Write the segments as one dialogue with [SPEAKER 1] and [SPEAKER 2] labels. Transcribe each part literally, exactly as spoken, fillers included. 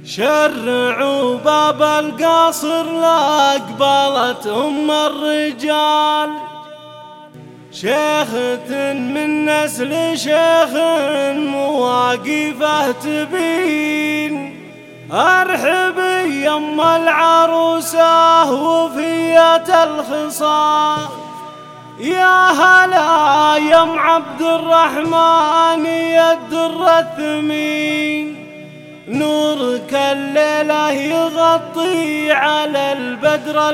[SPEAKER 1] شرعوا باب القصر لأقبلت أم الرجال، شيخة من نسل شيخ مواقفه تبين. أرحبي يم العروسة وفية الخصال، يا هلا يم عبد الرحمن يا الدر الثمين. نورك الليلة يغطي على البدر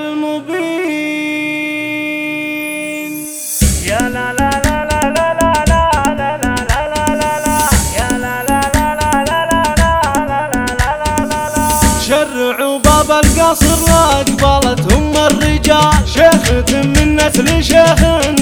[SPEAKER 1] المبين. يا لا لا لا لا لا لا لا لا لا لا لا لا يا لا لا لا لا لا لا لا لا لا لا. شرعوا باب القصر وأقبلت أم الرجال، شيخة من نسل شيخ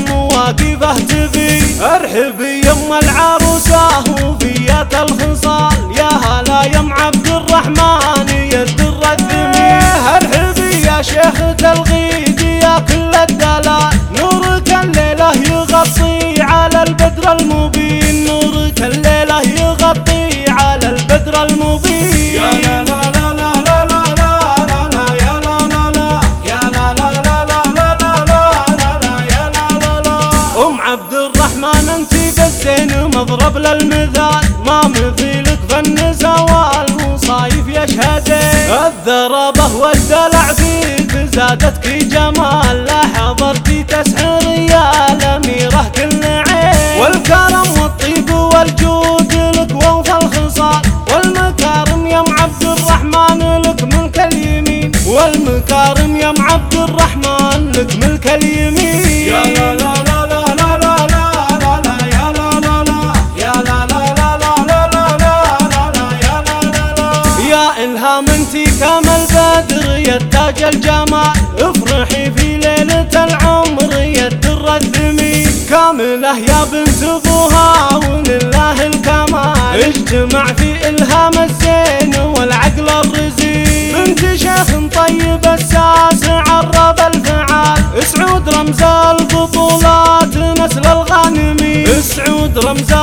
[SPEAKER 1] مواقفه تبين. ارحبي يم العروسة وفية الخصال، يا هلا يم عبد الرحمن يا الدر الثمين. ارحبي يا شيخة الغيد يا كل الدلال، نورك الليلة يغطي على البدر المبين. نورك الليلة يغطي على البدر المبين. يا لا لا لا لا لا لا لا لا يا لا لا لا يا لا لا لا لا لا لا لا لا يا لا لا لا. أم عبد الرحمن انتي بالزين مضرب للمثال، ما مثيلك فالنسا والمصايف يشهدين. الذربة والدلع فيك زادتك جمال، لا حضرتي تسحر يا الأميرة كل عين. والكرم والطيب والجود لك ووفى الخصال، والمكارم يا عبد الرحمن لك ملك اليمين. والمكارم يا عبد الرحمن لك ملك اليمين. يا لا لا لا لا لا لا لا لا يا لا لا لا يا لا لا لا لا لا لا لا لا يا لا لا لا. يا إلهام انتي كما البدر يا تاج الجمال، افرحي في ليلة العمر يا الدر الثمين. كاملة يا بنت ابوها ولله الكمال، اجتمع في إلهام الزين والعقل الرزين. بنت شيخ طيب الساس عرب الفعال، اسعود رمز البطولات نسل الغانمين. اسعود رمز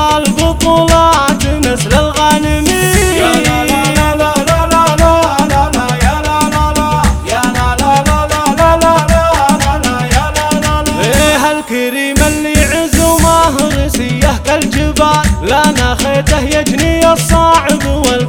[SPEAKER 1] البطولات نسل الغانمين. يا لا لا لا لا لا لا لا لا يا لا لا لا يا لا لا لا لا لا لا لا يا لا لا لا. ايه الكريم اللي عز ومهر سيه كالجبال، لا خيته يجني الصعب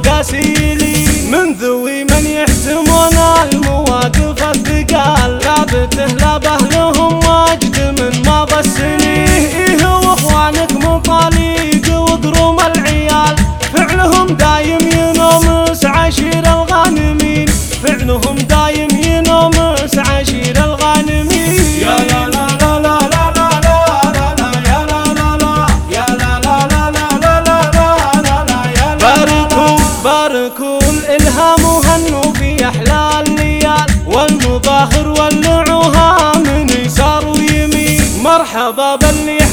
[SPEAKER 1] والقاسي. من ذوي من يحتمون المواقف الثقال، لابته لابه لهم مجد من ماضى السنين. إيه واخوانك مطاليق وقروم العيال، فعلهم دايم ينومس عشير الغانمين. فعلهم دايم ينومس عشير الغانمين. يا لا لا لا لا لا لا لا لا يا لا لا لا يا لا لا لا لا لا لا لا لا يا لا. باركوا باركوا الإلهام وهنوا في أحلى الليال، والمظاهر ولعوها من يسار ويمين. مرحبا باللي